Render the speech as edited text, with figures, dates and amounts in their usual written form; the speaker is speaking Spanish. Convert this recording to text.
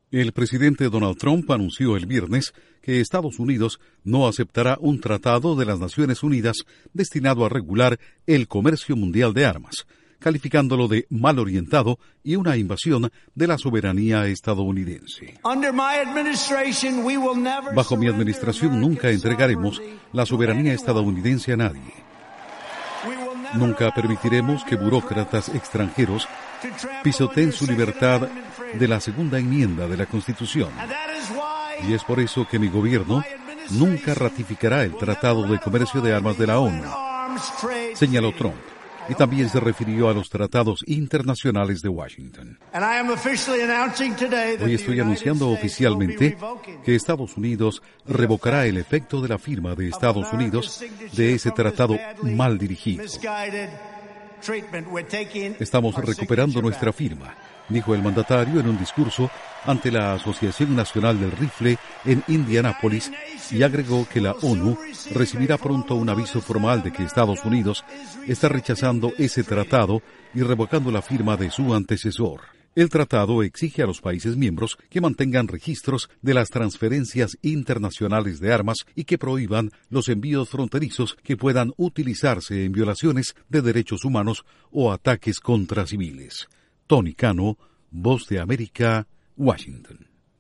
El presidente Donald Trump anunció el viernes que Estados Unidos no aceptará un tratado de las Naciones Unidas destinado a regular el comercio mundial de armas, calificándolo de mal orientado y una invasión de la soberanía estadounidense. Bajo mi administración nunca entregaremos la soberanía estadounidense a nadie. Nunca permitiremos que burócratas extranjeros pisoteen su libertad de la segunda enmienda de la Constitución. Y es por eso que mi gobierno nunca ratificará el Tratado de Comercio de Armas de la ONU, señaló Trump, y también se refirió a los tratados internacionales de Washington. Hoy estoy anunciando oficialmente que Estados Unidos revocará el efecto de la firma de Estados Unidos de ese tratado mal dirigido. Estamos recuperando nuestra firma, dijo el mandatario en un discurso ante la Asociación Nacional del Rifle en Indianápolis, y agregó que la ONU recibirá pronto un aviso formal de que Estados Unidos está rechazando ese tratado y revocando la firma de su antecesor. El tratado exige a los países miembros que mantengan registros de las transferencias internacionales de armas y que prohíban los envíos fronterizos que puedan utilizarse en violaciones de derechos humanos o ataques contra civiles. Tony Cano, Voz de América, Washington.